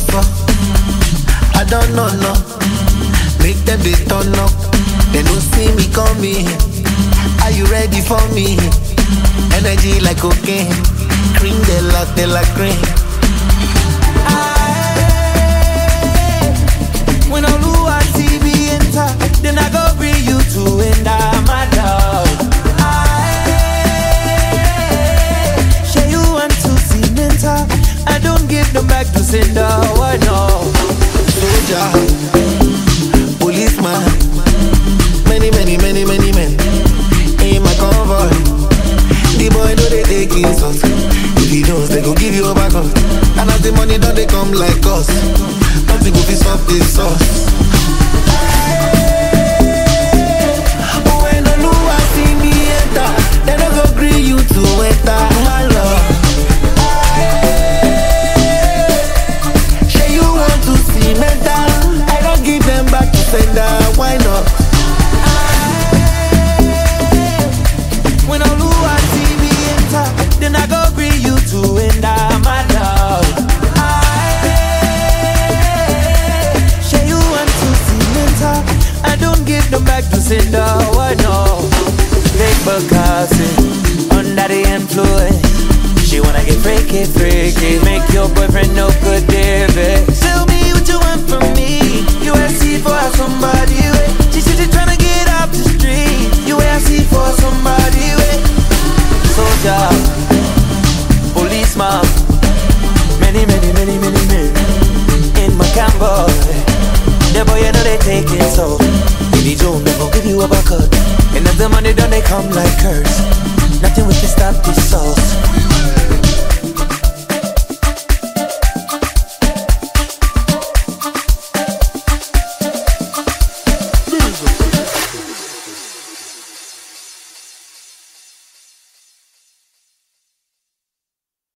suffer. I don't know, no. Make them they turn up. They don't see me coming. Are you ready for me? Energy like cocaine. Cream de la cream. When Oluwa see me enter, then I go bring you to enter my love. Share you want to see mental. I don't give them back to sender. Why no? Soldier, policeman, many men in my convoy. The boy know they take insults. If he knows, they go give you a back up. And as the money don't they come like us. Nothing go piss up this sauce. When Oluwa see me enter, they don't go agree you to enter my love. Say you want to see mental, I don't give them back to sender. Why not? When Oluwa see me enter, then I go bring you to enter my love. Share you want to see mental, I don't give them back to sender. Why no? Big Bukasi, under the influence. She wanna get freaky, make your boyfriend no good, David.